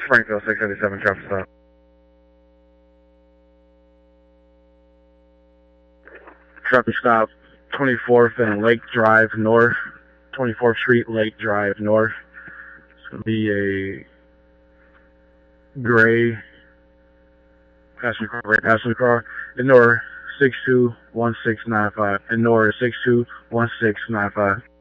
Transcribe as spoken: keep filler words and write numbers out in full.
Springfield six seventy-seven, traffic stop. Traffic stop, twenty-fourth and Lake Drive North, twenty-fourth Street, Lake Drive North. It's going to be a gray passenger car, gray passenger car. Ignore six two one six nine five. Ignore six two one six nine five.